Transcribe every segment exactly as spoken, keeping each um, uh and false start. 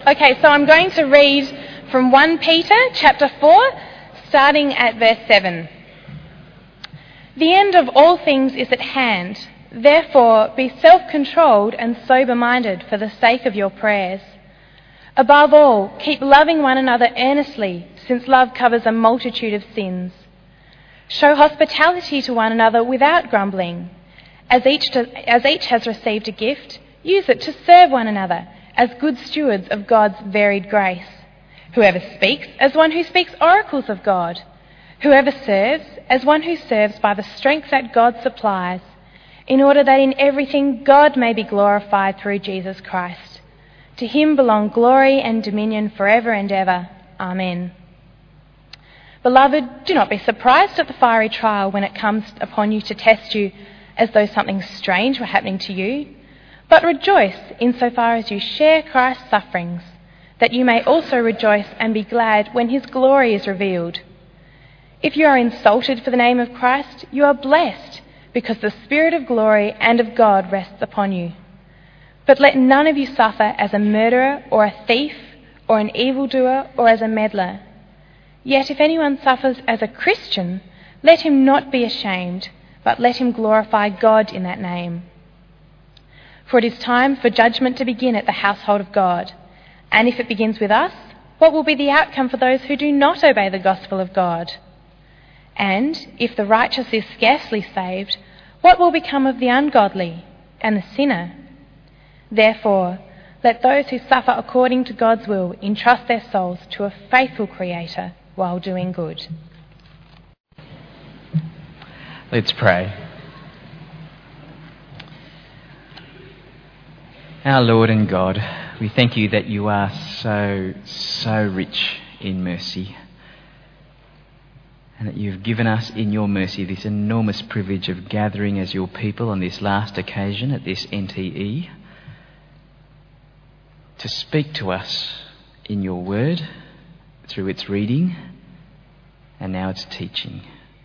Okay, so I'm going to read from First Peter chapter four, starting at verse seven. The end of all things is at hand. Therefore, be self-controlled and sober-minded for the sake of your prayers. Above all, keep loving one another earnestly, since love covers a multitude of sins. Show hospitality to one another without grumbling. As each, to, as each has received a gift, use it to serve one another as good stewards of God's varied grace. Whoever speaks, as one who speaks oracles of God. Whoever serves, as one who serves by the strength that God supplies, in order that in everything God may be glorified through Jesus Christ. To him belong glory and dominion forever and ever. Amen. Beloved, do not be surprised at the fiery trial when it comes upon you to test you as though something strange were happening to you. But rejoice insofar as you share Christ's sufferings, that you may also rejoice and be glad when his glory is revealed. If you are insulted for the name of Christ, you are blessed, because the Spirit of glory and of God rests upon you. But let none of you suffer as a murderer or a thief or an evildoer or as a meddler. Yet if anyone suffers as a Christian, let him not be ashamed, but let him glorify God in that name. For it is time for judgment to begin at the household of God. And if it begins with us, what will be the outcome for those who do not obey the gospel of God? And if the righteous is scarcely saved, what will become of the ungodly and the sinner? Therefore, let those who suffer according to God's will entrust their souls to a faithful Creator while doing good. Let's pray. Our Lord and God, we thank you that you are so, so rich in mercy, and that you've given us in your mercy this enormous privilege of gathering as your people on this last occasion at this N T E to speak to us in your word through its reading and now its teaching.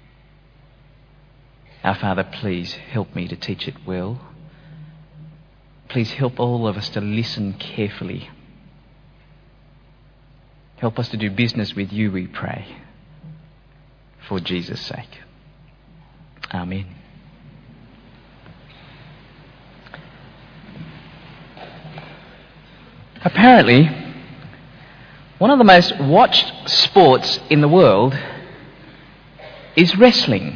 Our Father, please help me to teach it well. Please help all of us to listen carefully. Help us to do business with you, we pray, for Jesus' sake. Amen. Apparently, one of the most watched sports in the world is wrestling.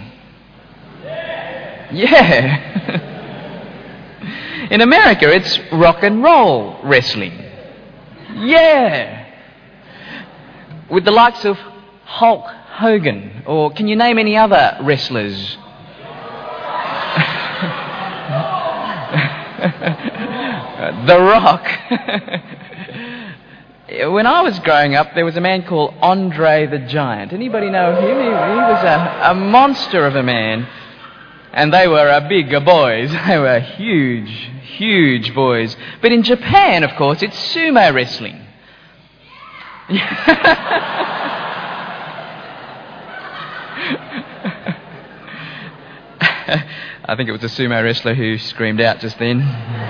Yeah. In America, it's rock and roll wrestling. Yeah. With the likes of Hulk Hogan, or can you name any other wrestlers? The Rock. When I was growing up, there was a man called Andre the Giant. Anybody know him? He, he was a, a monster of a man. And they were uh, big uh, boys. They were huge, huge boys. But in Japan, of course, it's sumo wrestling. I think it was a sumo wrestler who screamed out just then.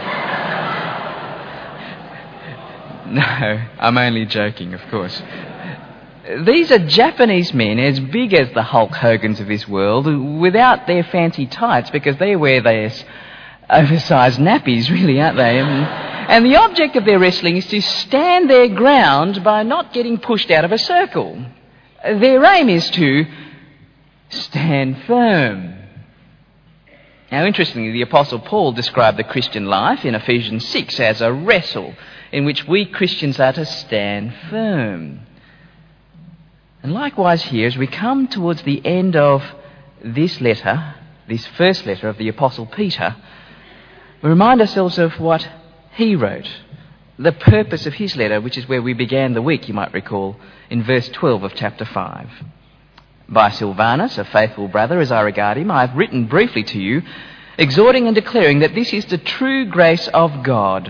No, I'm only joking, of course. These are Japanese men as big as the Hulk Hogans of this world, without their fancy tights, because they wear their oversized nappies, really, aren't they? And the object of their wrestling is to stand their ground by not getting pushed out of a circle. Their aim is to stand firm. Now, interestingly, the Apostle Paul described the Christian life in Ephesians six as a wrestle, in which we Christians are to stand firm. And likewise here, as we come towards the end of this letter, this first letter of the Apostle Peter, we remind ourselves of what he wrote, the purpose of his letter, which is where we began the week, you might recall, in verse twelve of chapter five. By Silvanus, a faithful brother as I regard him, I have written briefly to you, exhorting and declaring that this is the true grace of God.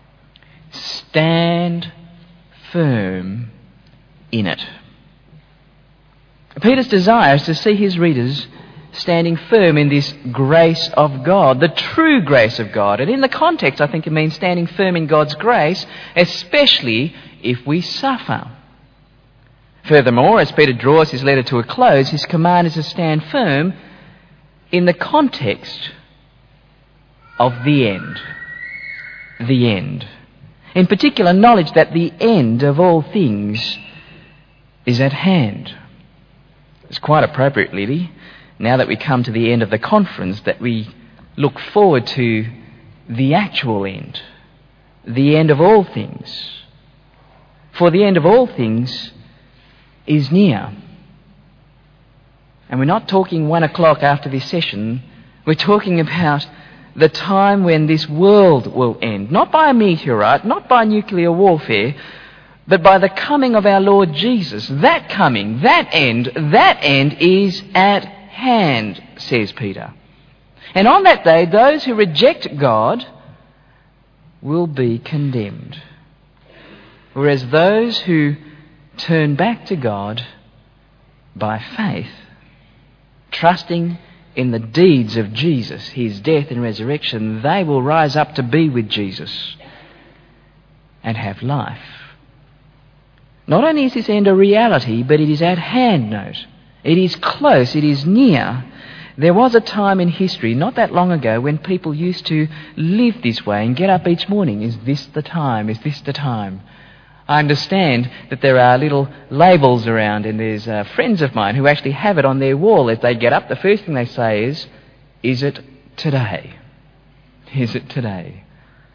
Stand firm in it. Peter's desire is to see his readers standing firm in this grace of God, the true grace of God. And in the context, I think it means standing firm in God's grace, especially if we suffer. Furthermore, as Peter draws his letter to a close, his command is to stand firm in the context of the end. The end. In particular, knowledge that the end of all things is at hand. It's quite appropriate, really, now that we come to the end of the conference, that we look forward to the actual end, the end of all things. For the end of all things is near. And we're not talking one o'clock after this session. We're talking about the time when this world will end, not by a meteorite, not by nuclear warfare, but by the coming of our Lord Jesus. That coming, that end, that end is at hand, says Peter. And on that day, those who reject God will be condemned. Whereas those who turn back to God by faith, trusting in the deeds of Jesus, his death and resurrection, they will rise up to be with Jesus and have life. Not only is this end a reality, but it is at hand, note. It is close, it is near. There was a time in history, not that long ago, when people used to live this way and get up each morning. Is this the time? Is this the time? I understand that there are little labels around, and there's uh, friends of mine who actually have it on their wall. As they get up, the first thing they say is, is it today? Is it today?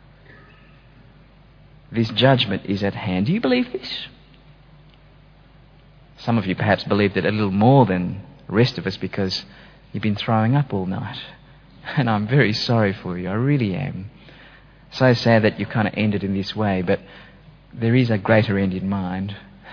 This judgment is at hand. Do you believe this? Some of you perhaps believed it a little more than the rest of us because you've been throwing up all night. And I'm very sorry for you. I really am. So sad that you kind of ended in this way, but there is a greater end in mind.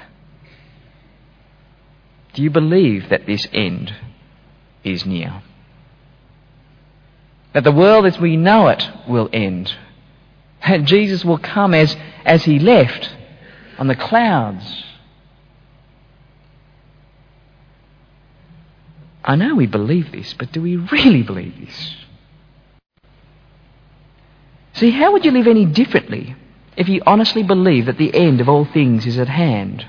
Do you believe that this end is near? That the world as we know it will end? That Jesus will come as, as he left on the clouds? I know we believe this, but do we really believe this? See, how would you live any differently if you honestly believe that the end of all things is at hand?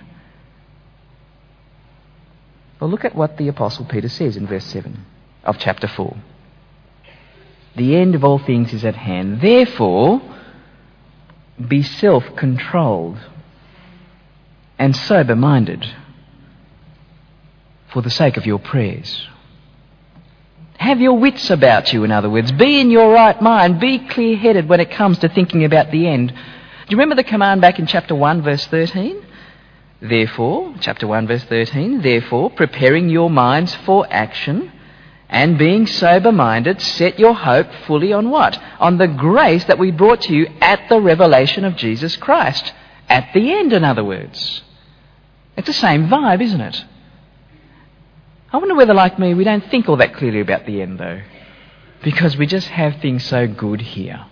Well, look at what the Apostle Peter says in verse seven of chapter four. The end of all things is at hand. Therefore, be self-controlled and sober-minded for the sake of your prayers. Have your wits about you, in other words. Be in your right mind. Be clear-headed when it comes to thinking about the end. Do you remember the command back in chapter one, verse thirteen? Therefore, chapter one, verse thirteen, therefore, preparing your minds for action and being sober-minded, set your hope fully on what? On the grace that we brought to you at the revelation of Jesus Christ. At the end, in other words. It's the same vibe, isn't it? I wonder whether, like me, we don't think all that clearly about the end, though, because we just have things so good here.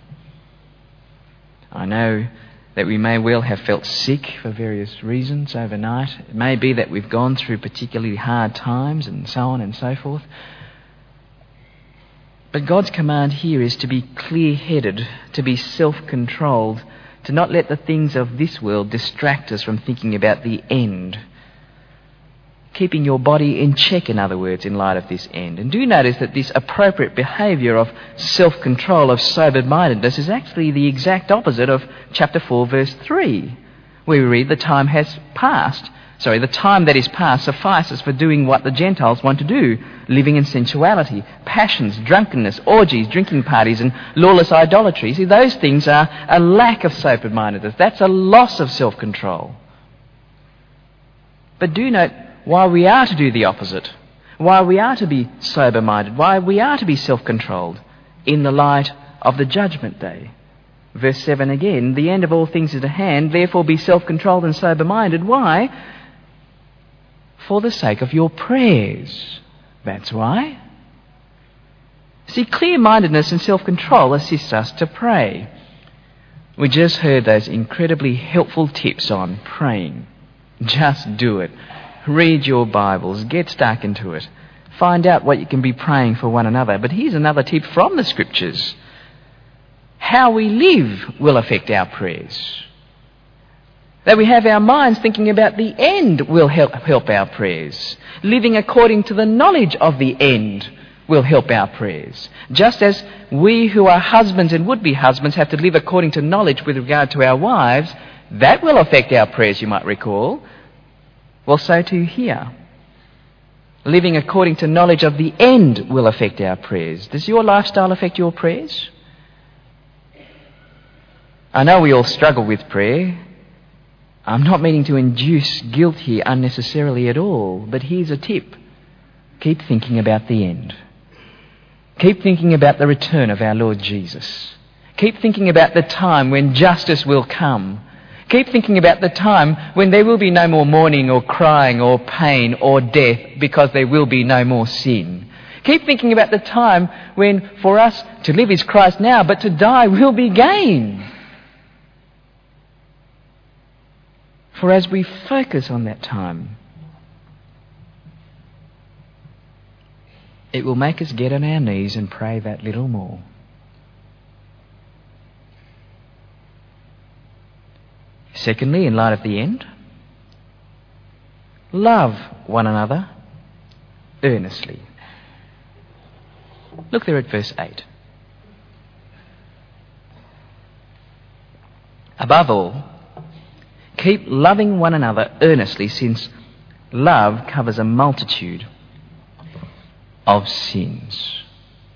I know that we may well have felt sick for various reasons overnight. It may be that we've gone through particularly hard times and so on and so forth. But God's command here is to be clear-headed, to be self-controlled, to not let the things of this world distract us from thinking about the end. Keeping your body in check, in other words, in light of this end. And do notice that this appropriate behaviour of self-control, of sober-mindedness, is actually the exact opposite of chapter four, verse three, where we read, the time has passed. Sorry, the time that is past suffices for doing what the Gentiles want to do, living in sensuality, passions, drunkenness, orgies, drinking parties, and lawless idolatry. See, those things are a lack of sober-mindedness. That's a loss of self-control. But do note, why we are to do the opposite, why we are to be sober-minded, why we are to be self-controlled in the light of the judgment day. Verse seven again, the end of all things is at hand, therefore be self-controlled and sober-minded. Why? For the sake of your prayers. That's why. See, clear-mindedness and self-control assists us to pray. We just heard those incredibly helpful tips on praying. Just do it. Read your Bibles. Get stuck into it. find out what you can be praying for one another. But here's another tip from the Scriptures. How we live will affect our prayers. That we have our minds thinking about the end will help, help our prayers. Living according to the knowledge of the end will help our prayers. Just as we who are husbands and would-be husbands have to live according to knowledge with regard to our wives, that will affect our prayers, you might recall. Well, so too here. Living according to knowledge of the end will affect our prayers. Does your lifestyle affect your prayers? I know we all struggle with prayer. I'm not meaning to induce guilt here unnecessarily at all, but here's a tip. Keep thinking about the end. Keep thinking about the return of our Lord Jesus. Keep thinking about the time when justice will come. Keep thinking about the time when there will be no more mourning or crying or pain or death because there will be no more sin. Keep thinking about the time when for us to live is Christ now, but to die will be gain. For as we focus on that time, it will make us get on our knees and pray that little more. Secondly, in light of the end, love one another earnestly. Look there at verse eight. Above all, keep loving one another earnestly, since love covers a multitude of sins.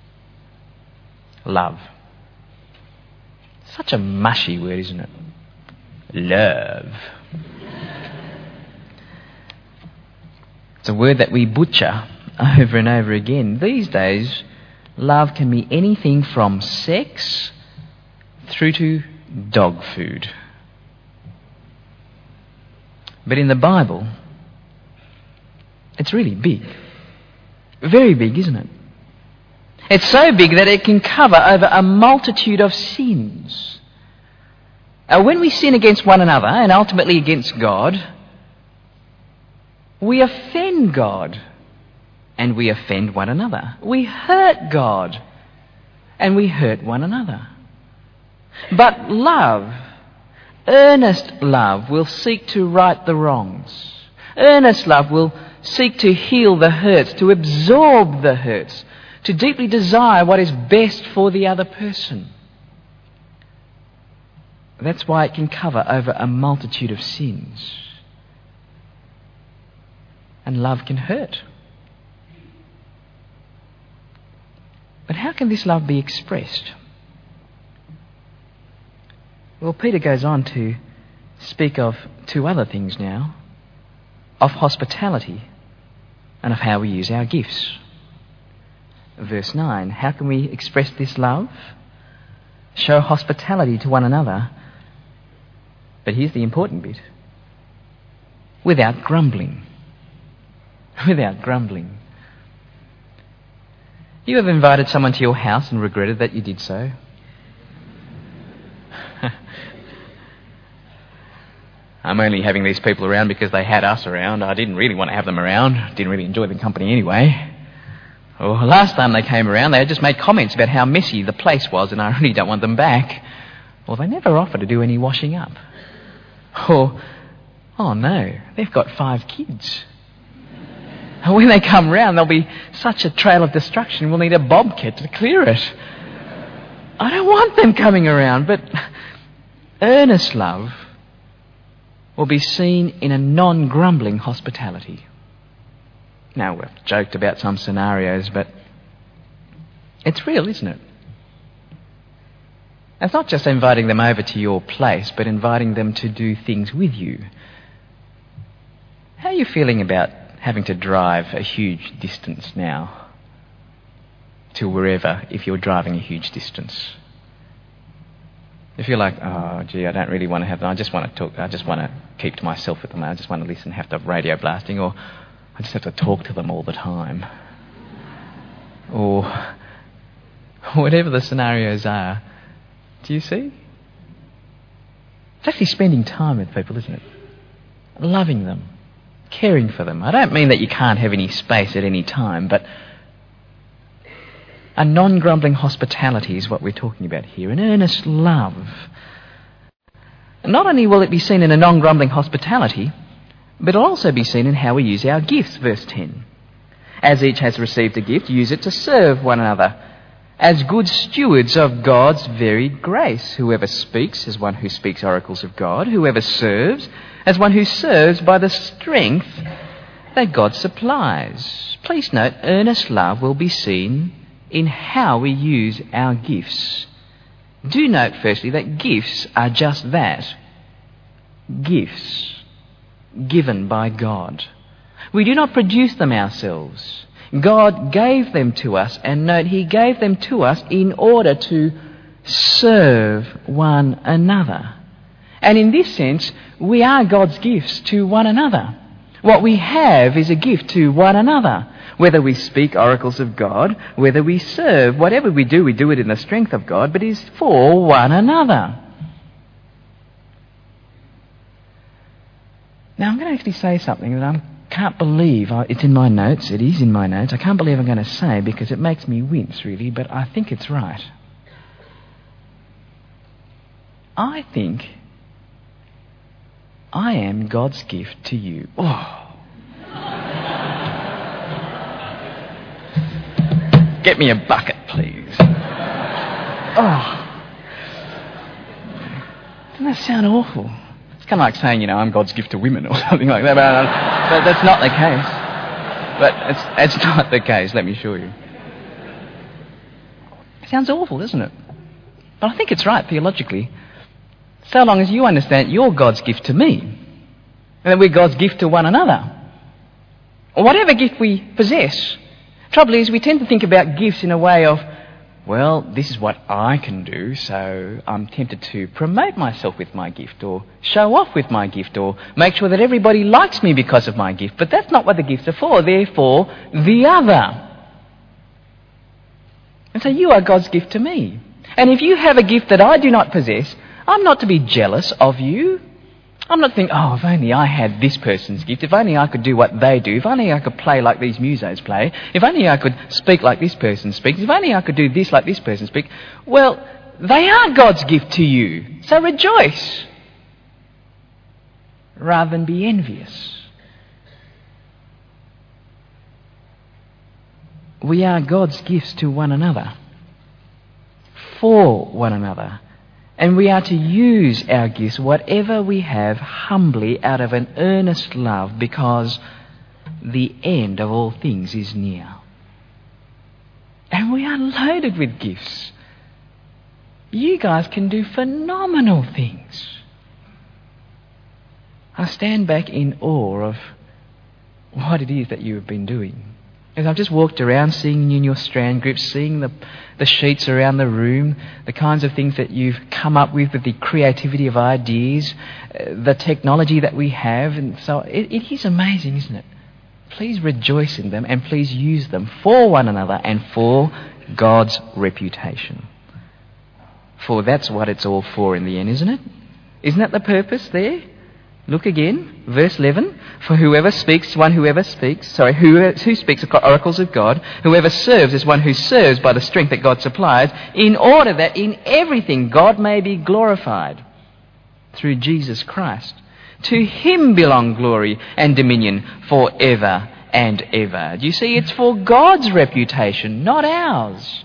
Love. Such a mushy word, isn't it? Love. It's a word that we butcher over and over again. These days, love can be anything from sex through to dog food. But in the Bible, it's really big. Very big, isn't it? It's so big that it can cover over a multitude of sins. Uh, when we sin against one another, and ultimately against God, we offend God, and we offend one another. We hurt God, and we hurt one another. But love, earnest love, will seek to right the wrongs. Earnest love will seek to heal the hurts, to absorb the hurts, to deeply desire what is best for the other person. That's why it can cover over a multitude of sins. And love can hurt. But how can this love be expressed? Well, Peter goes on to speak of two other things now, of hospitality and of how we use our gifts. Verse nine, how can we express this love? Show hospitality to one another. But here's the important bit. Without grumbling. Without grumbling. You have invited someone to your house and regretted that you did so? I'm only having these people around because they had us around. I didn't really want to have them around. Didn't really enjoy the company anyway. Well, last time they came around, they had just made comments about how messy the place was, and I really don't want them back. Well, they never offered to do any washing up. Or, oh no, they've got five kids. And when they come round, there'll be such a trail of destruction, we'll need a bobcat to clear it. I don't want them coming around, but earnest love will be seen in a non-grumbling hospitality. Now, we've joked about some scenarios, but it's real, isn't it? It's not just inviting them over to your place, but inviting them to do things with you. How are you feeling about having to drive a huge distance now to wherever, if you're driving a huge distance? If you're like, oh, gee, I don't really want to have them. I just want to talk. I just want to keep to myself with them. I just want to listen, have to have radio blasting, or I just have to talk to them all the time. Or whatever the scenarios are. Do you see? It's actually spending time with people, isn't it? Loving them. caring for them. I don't mean that you can't have any space at any time, but a non-grumbling hospitality is what we're talking about here, an earnest love. Not only will it be seen in a non-grumbling hospitality, but it'll also be seen in how we use our gifts, verse ten. As each has received a gift, use it to serve one another, as good stewards of God's varied grace. Whoever speaks as one who speaks oracles of God, whoever serves as one who serves by the strength that God supplies. Please note, earnest love will be seen in how we use our gifts. Do note, firstly, that gifts are just that. Gifts given by God. We do not produce them ourselves. God gave them to us, and note, He gave them to us in order to serve one another. And in this sense, we are God's gifts to one another. What we have is a gift to one another. Whether we speak oracles of God, whether we serve, whatever we do, we do it in the strength of God, but is for one another. Now, I'm going to actually say something that I can't believe. It's in my notes. It is in my notes. I can't believe I'm going to say because it makes me wince, really, but I think it's right. I think I am God's gift to you. Oh. Get me a bucket, please. Oh. Doesn't that sound awful? It's kind of like saying, you know, I'm God's gift to women or something like that. But, uh, but that's not the case. But it's, it's not the case, let me assure you. It sounds awful, doesn't it? But I think it's right theologically. So long as you understand you're God's gift to me, and that we're God's gift to one another, or whatever gift we possess. Trouble is, we tend to think about gifts in a way of, well, this is what I can do, so I'm tempted to promote myself with my gift, or show off with my gift, or make sure that everybody likes me because of my gift. But that's not what the gifts are for. They're for the other. And so you are God's gift to me. And if you have a gift that I do not possess, I'm not to be jealous of you. I'm not thinking, oh, if only I had this person's gift, if only I could do what they do, if only I could play like these musos play, if only I could speak like this person speaks, if only I could do this like this person speaks. Well, they are God's gift to you, so rejoice rather than be envious. We are God's gifts to one another, for one another. And we are to use our gifts, whatever we have, humbly out of an earnest love, because the end of all things is near. And we are loaded with gifts. You guys can do phenomenal things. I stand back in awe of what it is that you have been doing. As I've just walked around, seeing you in your strand groups, seeing the, the sheets around the room, the kinds of things that you've come up with, with the creativity of ideas, uh, the technology that we have, and so it, it is amazing, isn't it? Please rejoice in them and please use them for one another and for God's reputation. For that's what it's all for in the end, isn't it? Isn't that the purpose there? Look again, verse eleven. For whoever speaks, one whoever speaks, sorry, who, who speaks oracles of God, whoever serves is one who serves by the strength that God supplies, in order that in everything God may be glorified through Jesus Christ. To Him belong glory and dominion forever and ever. Do you see? It's for God's reputation, not ours.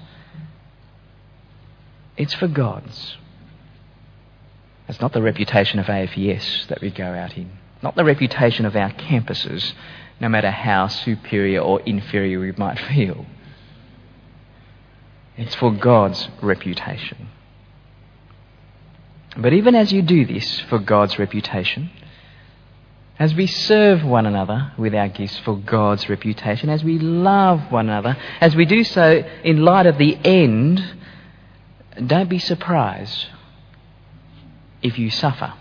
It's for God's. It's not the reputation of A F E S that we go out in. Not the reputation of our campuses, no matter how superior or inferior we might feel. It's for God's reputation. But even as you do this for God's reputation, as we serve one another with our gifts for God's reputation, as we love one another, as we do so in light of the end, don't be surprised if you suffer.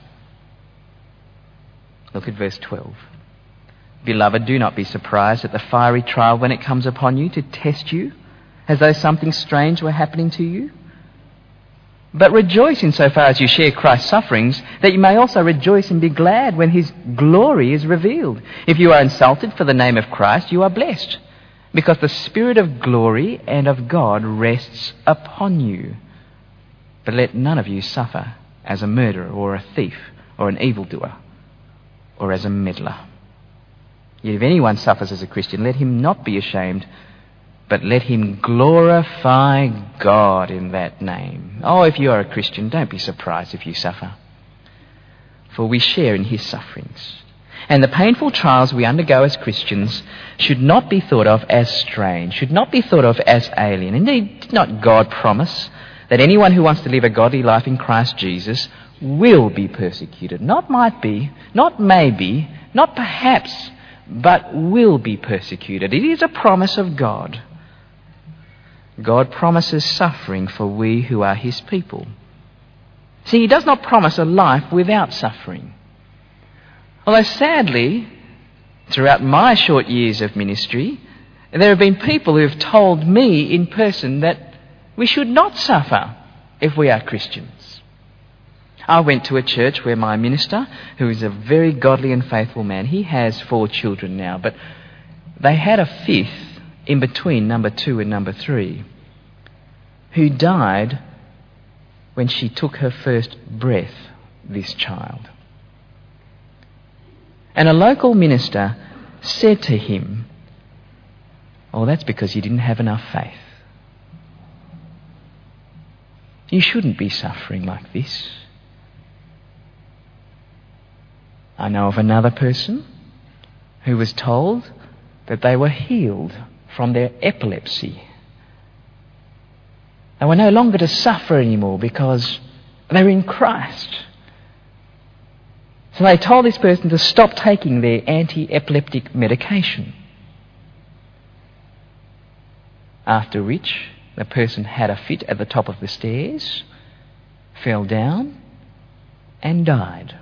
Look at verse twelve. Beloved, do not be surprised at the fiery trial when it comes upon you to test you, as though something strange were happening to you. But rejoice insofar as you share Christ's sufferings, that you may also rejoice and be glad when his glory is revealed. If you are insulted for the name of Christ, you are blessed, because the Spirit of glory and of God rests upon you. But let none of you suffer as a murderer or a thief or an evildoer or as a meddler. Yet if anyone suffers as a Christian, let him not be ashamed, but let him glorify God in that name. Oh, if you are a Christian, don't be surprised if you suffer, for we share in his sufferings. And the painful trials we undergo as Christians should not be thought of as strange, should not be thought of as alien. Indeed, did not God promise that anyone who wants to live a godly life in Christ Jesus will be persecuted? Not might be, not maybe, not perhaps, but will be persecuted. It is a promise of God. God promises suffering for we who are his people. See, he does not promise a life without suffering. Although sadly, throughout my short years of ministry, there have been people who have told me in person that we should not suffer if we are Christians. I went to a church where my minister, who is a very godly and faithful man, he has four children now, but they had a fifth in between number two and number three, who died when she took her first breath, this child. And a local minister said to him, "Oh, that's because you didn't have enough faith. You shouldn't be suffering like this." I know of another person who was told that they were healed from their epilepsy. They were no longer to suffer anymore because they were in Christ. So they told this person to stop taking their anti-epileptic medication. After which, the person had a fit at the top of the stairs, fell down, and died.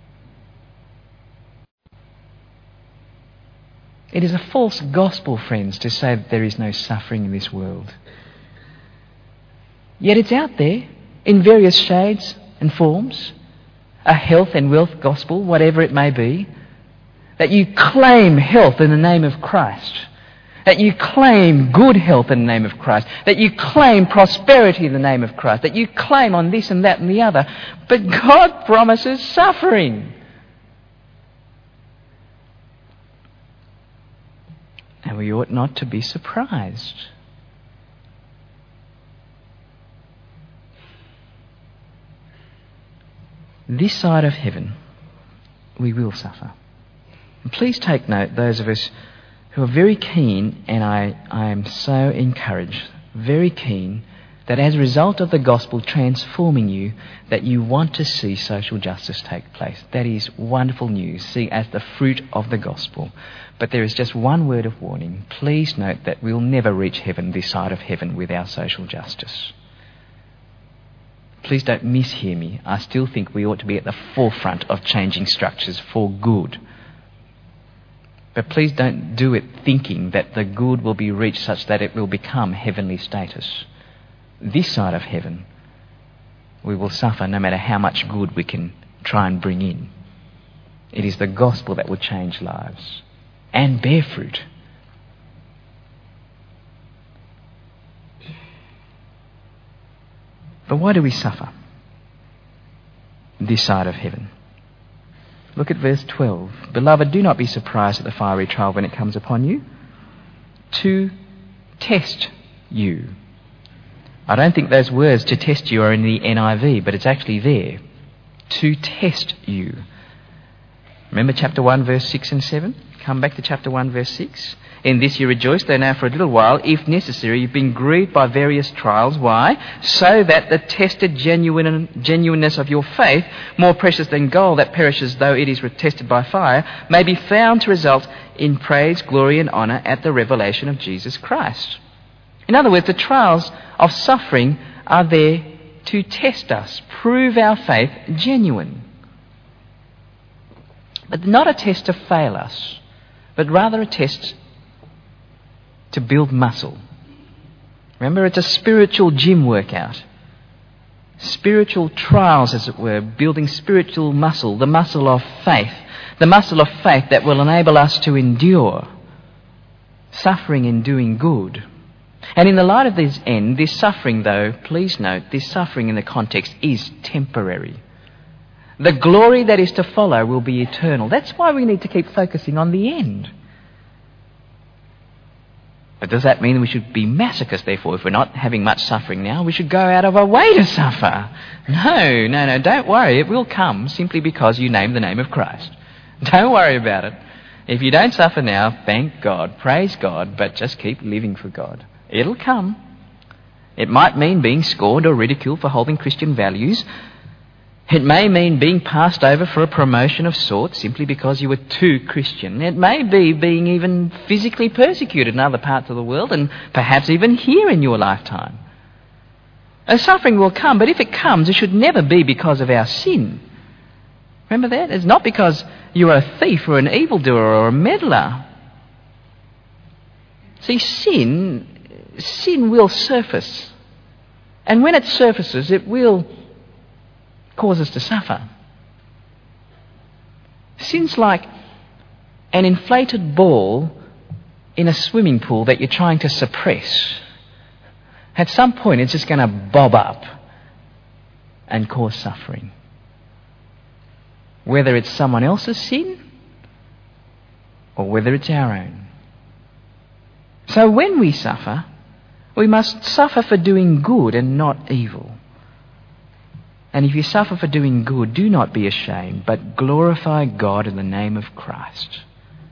It is a false gospel, friends, to say that there is no suffering in this world. Yet it's out there in various shades and forms, a health and wealth gospel, whatever it may be, that you claim health in the name of Christ, that you claim good health in the name of Christ, that you claim prosperity in the name of Christ, that you claim on this and that and the other, but God promises suffering. And we ought not to be surprised. This side of heaven, we will suffer. And please take note, those of us who are very keen, and I, I am so encouraged, very keen, that as a result of the gospel transforming you, that you want to see social justice take place. That is wonderful news, see, as the fruit of the gospel. But there is just one word of warning. Please note that we'll never reach heaven, this side of heaven, with our social justice. Please don't mishear me. I still think we ought to be at the forefront of changing structures for good. But please don't do it thinking that the good will be reached such that it will become heavenly status. This side of heaven, we will suffer no matter how much good we can try and bring in. It is the gospel that will change lives and bear fruit. But why do we suffer this side of heaven? Look at verse twelve. "Beloved, do not be surprised at the fiery trial when it comes upon you, to test you." I don't think those words "to test you" are in the N I V, but it's actually there. To test you. Remember chapter one, verse six and seven? Come back to chapter one, verse six. "In this you rejoice, though now for a little while, if necessary, you've been grieved by various trials." Why? "So that the tested genuine, genuineness of your faith, more precious than gold that perishes though it is tested by fire, may be found to result in praise, glory and honour at the revelation of Jesus Christ." In other words, the trials of suffering are there to test us, prove our faith genuine. But not a test to fail us, but rather a test to build muscle. Remember, it's a spiritual gym workout. spiritual trials, as it were, building spiritual muscle, the muscle of faith, the muscle of faith that will enable us to endure suffering and doing good. And in the light of this end, this suffering, though, please note, this suffering in the context is temporary. The glory that is to follow will be eternal. That's why we need to keep focusing on the end. But does that mean we should be masochists, therefore? If we're not having much suffering now, we should go out of our way to suffer. No, no, no, don't worry. It will come simply because you name the name of Christ. Don't worry about it. If you don't suffer now, thank God, praise God, but just keep living for God. It'll come. It might mean being scorned or ridiculed for holding Christian values. It may mean being passed over for a promotion of sorts simply because you were too Christian. It may be being even physically persecuted in other parts of the world and perhaps even here in your lifetime. A suffering will come, but if it comes, it should never be because of our sin. Remember that? It's not because you are a thief or an evildoer or a meddler. See, sin, sin will surface. And when it surfaces, it will cause us to suffer. Sin's like an inflated ball in a swimming pool that you're trying to suppress. At some point, it's just going to bob up and cause suffering. Whether it's someone else's sin or whether it's our own. So when we suffer, we must suffer for doing good and not evil. And if you suffer for doing good, do not be ashamed, but glorify God in the name of Christ.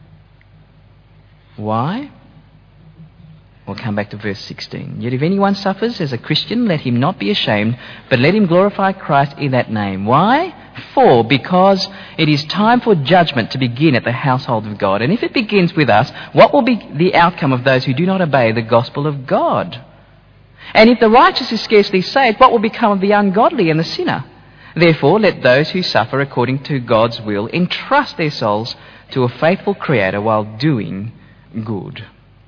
Why? We'll come back to verse sixteen. Yet if anyone suffers as a Christian, let him not be ashamed, but let him glorify Christ in that name. Why? For, because it is time for judgment to begin at the household of God. And if it begins with us, what will be the outcome of those who do not obey the gospel of God? And if the righteous is scarcely saved, what will become of the ungodly and the sinner? Therefore, let those who suffer according to God's will entrust their souls to a faithful Creator while doing good.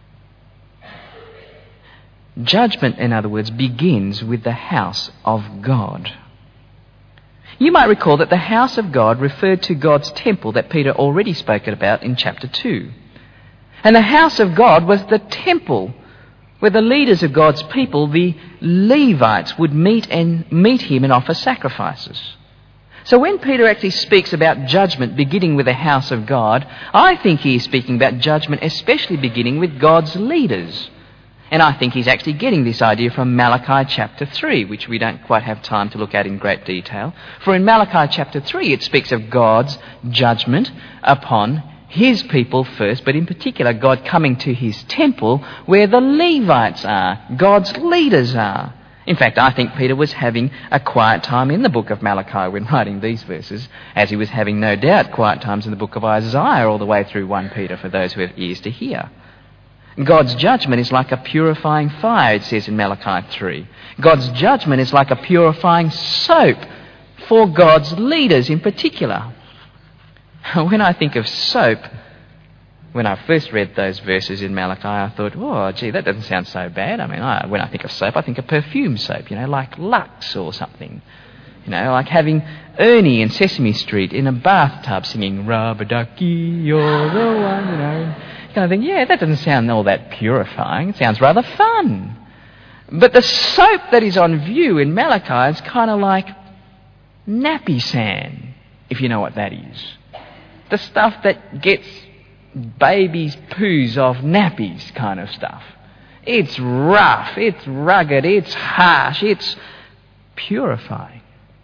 Judgment, in other words, begins with the house of God. You might recall that the house of God referred to God's temple that Peter already spoke about in chapter two. And the house of God was the temple where the leaders of God's people, the Levites, would meet and meet him and offer sacrifices. So when Peter actually speaks about judgment beginning with the house of God, I think he is speaking about judgment especially beginning with God's leaders. And I think he's actually getting this idea from Malachi chapter three, which we don't quite have time to look at in great detail. For in Malachi chapter three, it speaks of God's judgment upon his people first, but in particular God coming to his temple where the Levites are, God's leaders are. In fact, I think Peter was having a quiet time in the book of Malachi when writing these verses, as he was having no doubt quiet times in the book of Isaiah all the way through First Peter for those who have ears to hear. God's judgment is like a purifying fire, it says in Malachi three. God's judgment is like a purifying soap for God's leaders in particular. When I think of soap, when I first read those verses in Malachi, I thought, oh, gee, that doesn't sound so bad. I mean, I, when I think of soap, I think of perfume soap, you know, like Lux or something. You know, like having Ernie in Sesame Street in a bathtub singing, Rub-a-ducky, you're the one, you know. Kind of think, yeah, that doesn't sound all that purifying. It sounds rather fun. But the soap that is on view in Malachi is kind of like nappy sand, if you know what that is. The stuff that gets babies' poos off nappies kind of stuff. It's rough, it's rugged, it's harsh, it's purifying.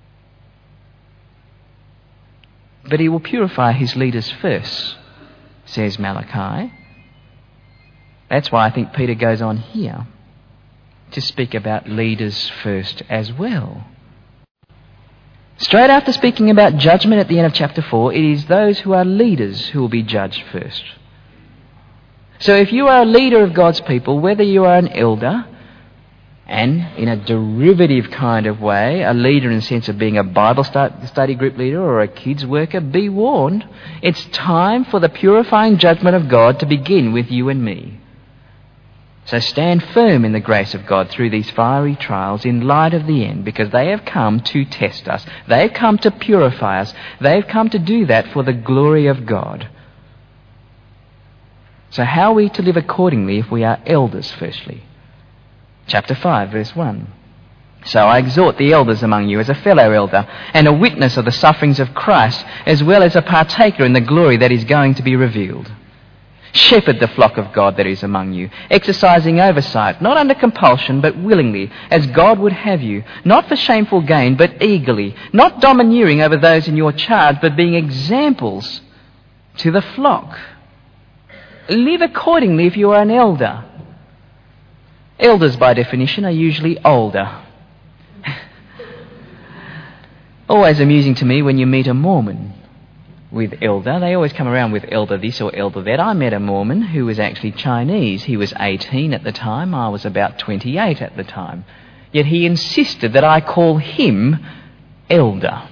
But he will purify his leaders first, says Malachi. That's why I think Peter goes on here to speak about leaders first as well. Straight after speaking about judgment at the end of chapter four, it is those who are leaders who will be judged first. So if you are a leader of God's people, whether you are an elder, and in a derivative kind of way, a leader in the sense of being a Bible study group leader or a kids worker, be warned. It's time for the purifying judgment of God to begin with you and me. So stand firm in the grace of God through these fiery trials in light of the end, because they have come to test us. They have come to purify us. They have come to do that for the glory of God. So how are we to live accordingly if we are elders, firstly? Chapter five, verse one. So I exhort the elders among you as a fellow elder and a witness of the sufferings of Christ, as well as a partaker in the glory that is going to be revealed. Shepherd the flock of God that is among you, exercising oversight, not under compulsion, but willingly, as God would have you, not for shameful gain, but eagerly, not domineering over those in your charge, but being examples to the flock. Live accordingly if you are an elder. Elders, by definition, are usually older. Always amusing to me when you meet a Mormon with elder. They always come around with elder this or elder that. I met a Mormon who was actually Chinese. He was eighteen at the time. I was about twenty-eight at the time. Yet he insisted that I call him elder.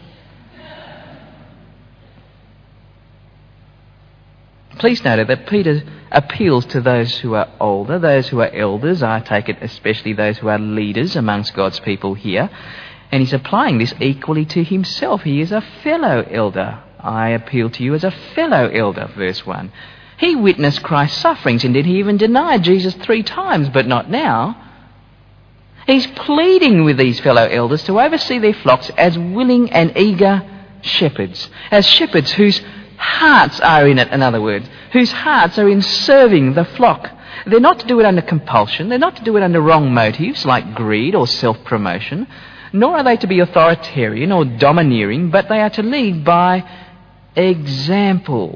Please note that Peter appeals to those who are older, those who are elders. I take it especially those who are leaders amongst God's people here. And he's applying this equally to himself. He is a fellow elder. I appeal to you as a fellow elder, verse one. He witnessed Christ's sufferings. Indeed, he even denied Jesus three times, but not now. He's pleading with these fellow elders to oversee their flocks as willing and eager shepherds, as shepherds whose hearts are in it, in other words, whose hearts are in serving the flock. They're not to do it under compulsion. They're not to do it under wrong motives like greed or self-promotion, nor are they to be authoritarian or domineering, but they are to lead by example.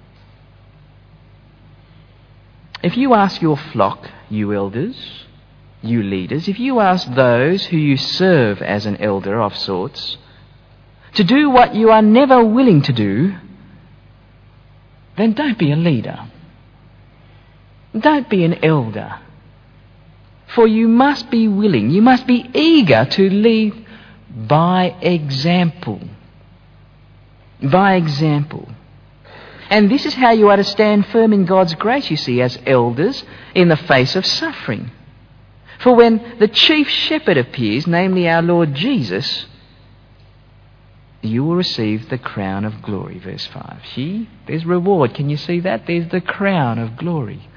If you ask your flock, you elders, you leaders, if you ask those who you serve as an elder of sorts to do what you are never willing to do, then don't be a leader. Don't be an elder. For you must be willing, you must be eager to lead by example. By example. And this is how you are to stand firm in God's grace, you see, as elders in the face of suffering. For when the chief shepherd appears, namely our Lord Jesus, you will receive the crown of glory, verse five. See, there's reward. Can you see that? There's the crown of glory.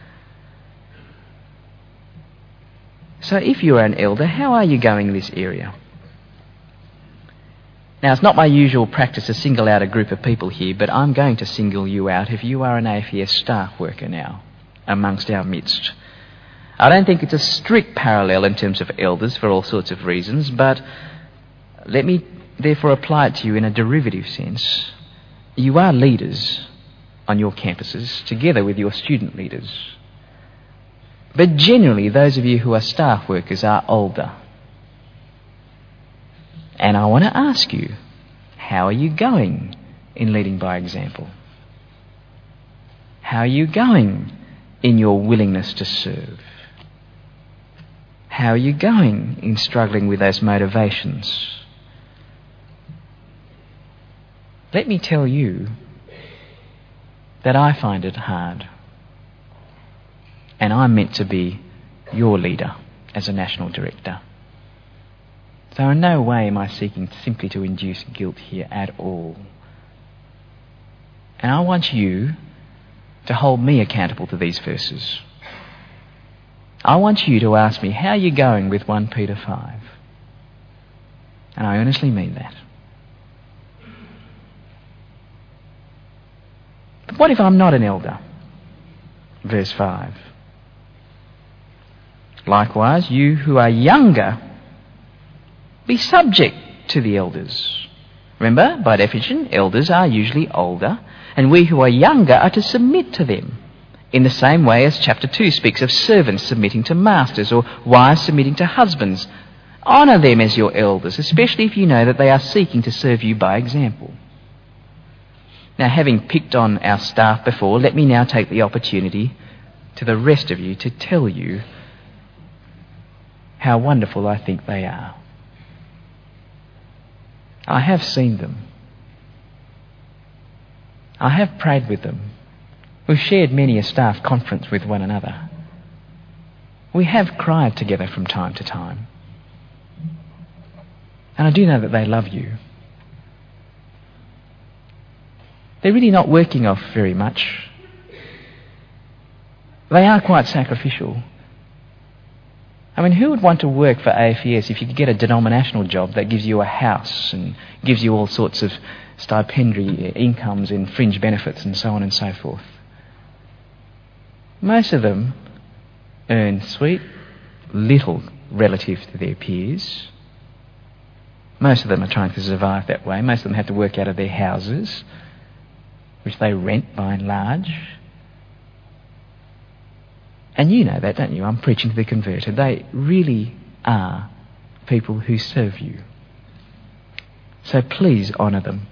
So if you are an elder, how are you going in this area? Now, it's not my usual practice to single out a group of people here, but I'm going to single you out if you are an A F E S staff worker now amongst our midst. I don't think it's a strict parallel in terms of elders for all sorts of reasons, but let me therefore apply it to you in a derivative sense. You are leaders on your campuses together with your student leaders. But generally, those of you who are staff workers are older. And I want to ask you, how are you going in leading by example? How are you going in your willingness to serve? How are you going in struggling with those motivations? Let me tell you that I find it hard. And I'm meant to be your leader as a national director. So in no way am I seeking simply to induce guilt here at all. And I want you to hold me accountable to these verses. I want you to ask me, how are you going with First Peter five? And I earnestly mean that. But what if I'm not an elder? Verse five. Likewise, you who are younger, be subject to the elders. Remember, by definition, elders are usually older, and we who are younger are to submit to them, in the same way as chapter two speaks of servants submitting to masters or wives submitting to husbands. Honour them as your elders, especially if you know that they are seeking to serve you by example. Now, having picked on our staff before, let me now take the opportunity to the rest of you to tell you how wonderful I think they are. I have seen them. I have prayed with them. We've shared many a staff conference with one another. We have cried together from time to time. And I do know that they love you. They're really not working off very much. They are quite sacrificial. I mean, who would want to work for A F E S if you could get a denominational job that gives you a house and gives you all sorts of stipendiary incomes and fringe benefits and so on and so forth? Most of them earn sweet little relative to their peers. Most of them are trying to survive that way. Most of them have to work out of their houses, which they rent by and large. And you know that, don't you? I'm preaching to the converted. They really are people who serve you. So please honour them.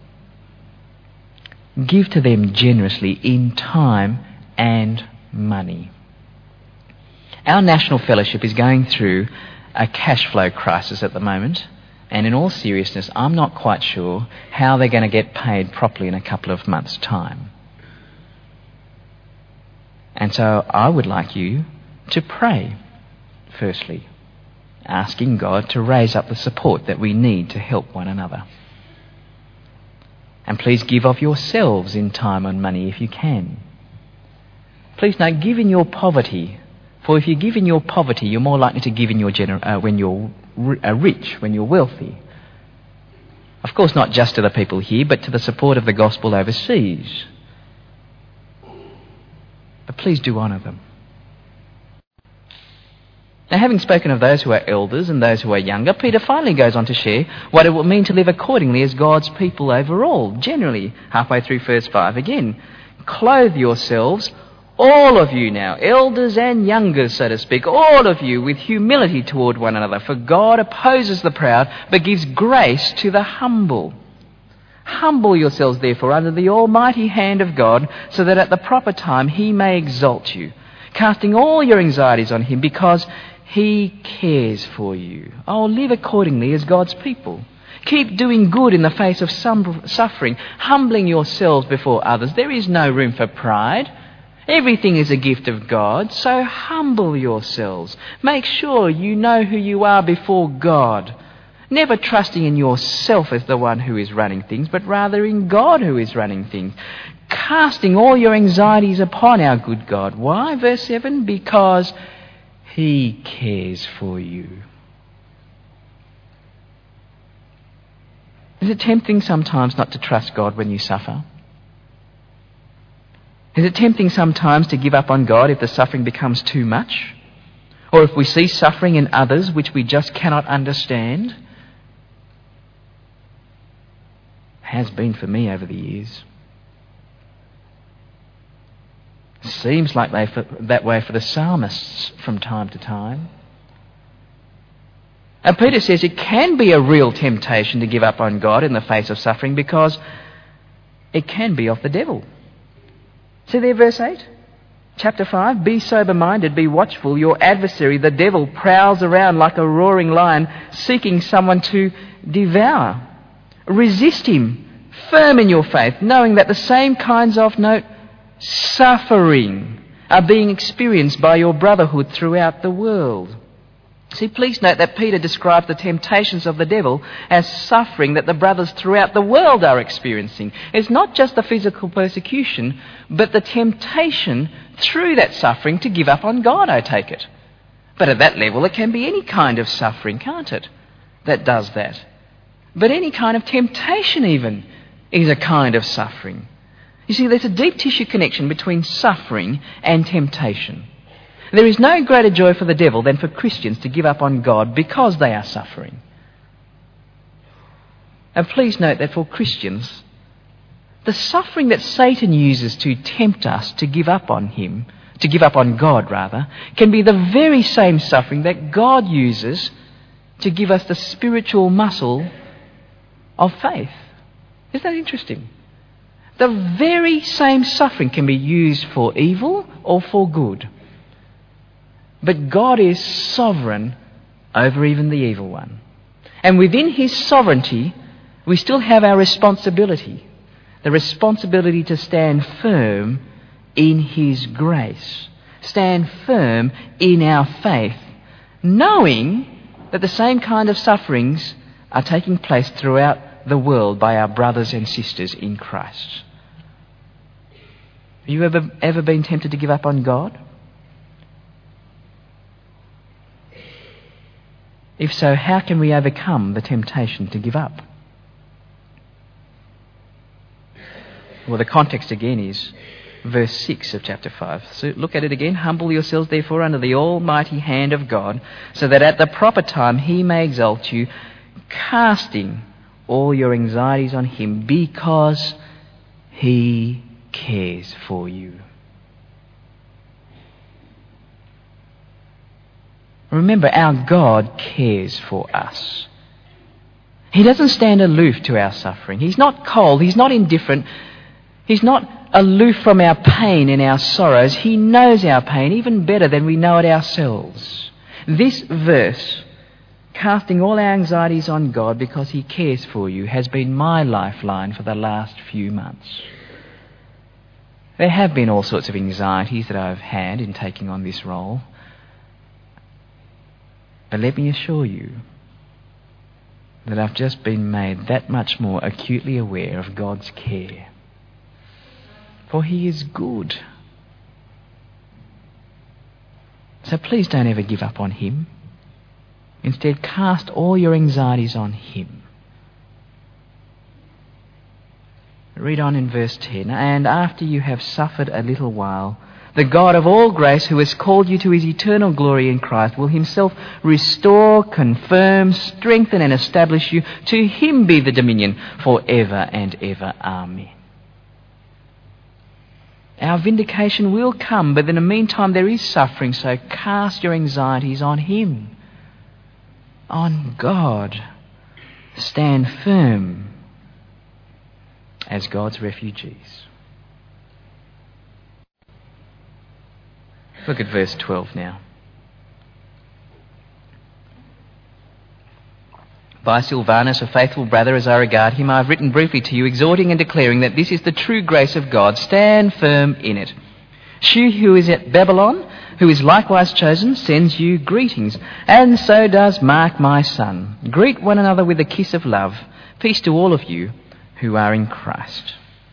Give to them generously in time and money. Our National Fellowship is going through a cash flow crisis at the moment, and in all seriousness, I'm not quite sure how they're going to get paid properly in a couple of months' time. And so I would like you to pray, firstly, asking God to raise up the support that we need to help one another. And please give of yourselves in time and money if you can. Please note, give in your poverty. For if you give in your poverty, you're more likely to give in your gener- uh, when you're r- uh, rich, when you're wealthy. Of course, not just to the people here, but to the support of the gospel overseas. But please do honour them. Now, having spoken of those who are elders and those who are younger, Peter finally goes on to share what it will mean to live accordingly as God's people overall. Generally, halfway through verse five again, clothe yourselves, all of you now, elders and youngers, so to speak, all of you with humility toward one another. For God opposes the proud, but gives grace to the humble. Humble yourselves, therefore, under the almighty hand of God, so that at the proper time he may exalt you, casting all your anxieties on him, because he cares for you. Oh, live accordingly as God's people. Keep doing good in the face of some suffering, humbling yourselves before others. There is no room for pride. Everything is a gift of God, so humble yourselves. Make sure you know who you are before God, never trusting in yourself as the one who is running things, but rather in God who is running things, casting all your anxieties upon our good God. Why? Verse seven, because he cares for you. Is it tempting sometimes not to trust God when you suffer? Is it tempting sometimes to give up on God if the suffering becomes too much? Or if we see suffering in others which we just cannot understand? Has been for me over the years. Seems like they that way for the psalmists from time to time. And Peter says it can be a real temptation to give up on God in the face of suffering, because it can be of the devil. See there, verse eight? Chapter five, be sober-minded, be watchful. Your adversary, the devil, prowls around like a roaring lion, seeking someone to devour. Resist him, firm in your faith, knowing that the same kinds of, note, suffering are being experienced by your brotherhood throughout the world. See, please note that Peter describes the temptations of the devil as suffering that the brothers throughout the world are experiencing. It's not just the physical persecution, but the temptation through that suffering to give up on God, I take it. But at that level, it can be any kind of suffering, can't it, that does that? But any kind of temptation even is a kind of suffering. You see, there's a deep tissue connection between suffering and temptation. There is no greater joy for the devil than for Christians to give up on God because they are suffering. And please note that for Christians, the suffering that Satan uses to tempt us to give up on him, to give up on God rather, can be the very same suffering that God uses to give us the spiritual muscle of faith. Isn't that interesting? The very same suffering can be used for evil or for good. But God is sovereign over even the evil one. And within his sovereignty, we still have our responsibility. The responsibility to stand firm in his grace. stand firm in our faith, knowing that the same kind of sufferings are taking place throughout the world by our brothers and sisters in Christ. Have you ever, ever been tempted to give up on God? If so, how can we overcome the temptation to give up? Well, the context again is verse six of chapter five. So look at it again. Humble yourselves therefore under the almighty hand of God, so that at the proper time he may exalt you, casting all your anxieties on him, because he cares for you. Remember, our God cares for us. He doesn't stand aloof to our suffering. He's not cold. He's not indifferent. He's not aloof from our pain and our sorrows. He knows our pain even better than we know it ourselves. This verse, casting all our anxieties on God because he cares for you, has been my lifeline for the last few months. There have been all sorts of anxieties that I've had in taking on this role. But let me assure you that I've just been made that much more acutely aware of God's care. For he is good. So please don't ever give up on him. Instead, cast all your anxieties on him. Read on in verse ten. And after you have suffered a little while, the God of all grace, who has called you to his eternal glory in Christ, will himself restore, confirm, strengthen and establish you. To him be the dominion forever and ever. Amen. Our vindication will come, but in the meantime there is suffering, so cast your anxieties on him, on God. Stand firm as God's refugees. Look at verse twelve now. By Silvanus, a faithful brother as I regard him, I have written briefly to you, exhorting and declaring that this is the true grace of God. Stand firm in it. She who is at Babylon, who is likewise chosen, sends you greetings, and so does Mark my son. Greet one another with a kiss of love. Peace to all of you who are in Christ.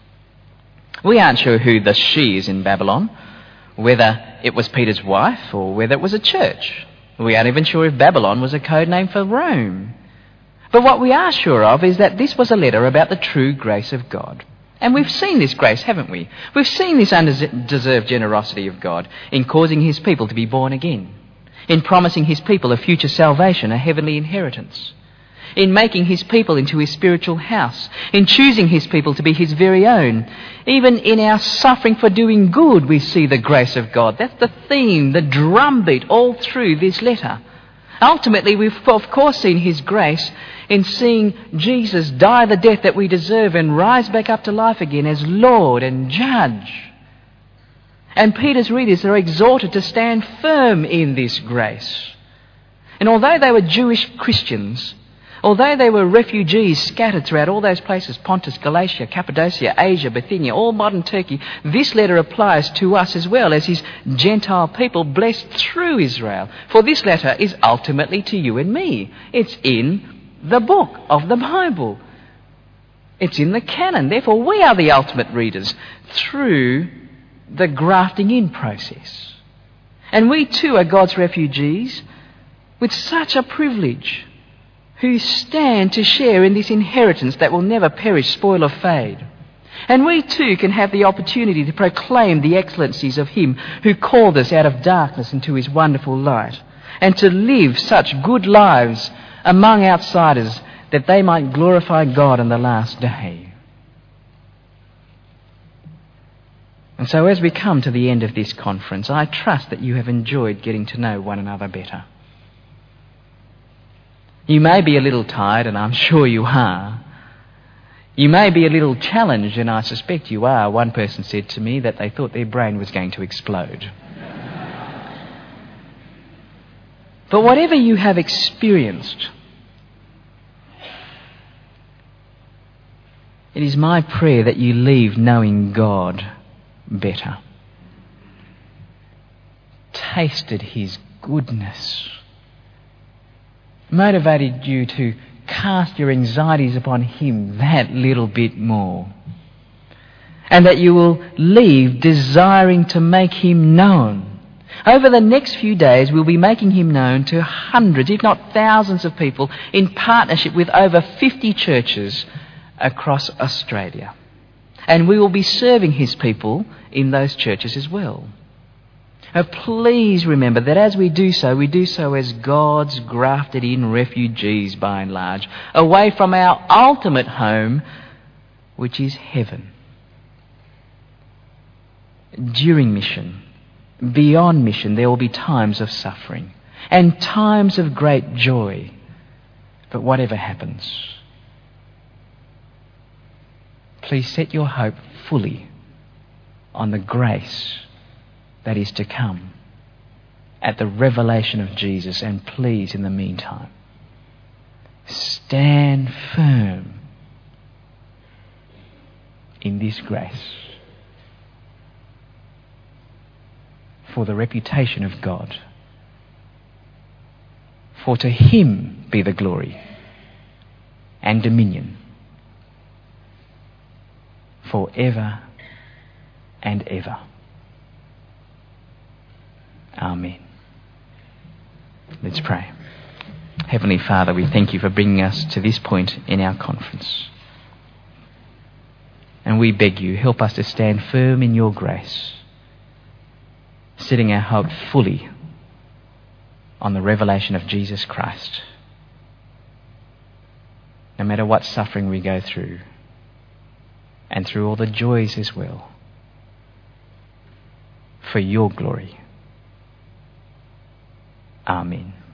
We aren't sure who the she is in Babylon, whether it was Peter's wife or whether it was a church. We aren't even sure if Babylon was a code name for Rome. But what we are sure of is that this was a letter about the true grace of God. And we've seen this grace, haven't we? We've seen this undeserved generosity of God in causing his people to be born again, in promising his people a future salvation, a heavenly inheritance, in making his people into his spiritual house, in choosing his people to be his very own. Even in our suffering for doing good, we see the grace of God. That's the theme, the drumbeat all through this letter. Ultimately, we've of course seen his grace in seeing Jesus die the death that we deserve and rise back up to life again as Lord and Judge. And Peter's readers are exhorted to stand firm in this grace. And although they were Jewish Christians, although they were refugees scattered throughout all those places, Pontus, Galatia, Cappadocia, Asia, Bithynia, all modern Turkey, this letter applies to us as well as his Gentile people blessed through Israel. For this letter is ultimately to you and me. It's in the book of the Bible. It's in the canon. Therefore, we are the ultimate readers through the grafting in process. And we too are God's refugees with such a privilege, who stand to share in this inheritance that will never perish, spoil or fade. And we too can have the opportunity to proclaim the excellencies of him who called us out of darkness into his wonderful light, and to live such good lives among outsiders that they might glorify God on the last day. And so as we come to the end of this conference, I trust that you have enjoyed getting to know one another better. You may be a little tired, and I'm sure you are. You may be a little challenged, and I suspect you are. One person said to me that they thought their brain was going to explode. But whatever you have experienced, it is my prayer that you leave knowing God better. tasted his goodness, motivated you to cast your anxieties upon him that little bit more, and that you will leave desiring to make him known. Over the next few days, we'll be making him known to hundreds, if not thousands of people, in partnership with over fifty churches across Australia. And we will be serving his people in those churches as well. Now, please remember that as we do so, we do so as God's grafted-in refugees, by and large, away from our ultimate home, which is heaven. During mission, beyond mission, there will be times of suffering and times of great joy. But whatever happens, please set your hope fully on the grace that is to come at the revelation of Jesus. And please, in the meantime, stand firm in this grace for the reputation of God. For to him be the glory and dominion forever and ever. Amen. Let's pray. Heavenly Father, we thank you for bringing us to this point in our conference. And we beg you, help us to stand firm in your grace, setting our hope fully on the revelation of Jesus Christ. No matter what suffering we go through, and through all the joys as well, for your glory. Amen.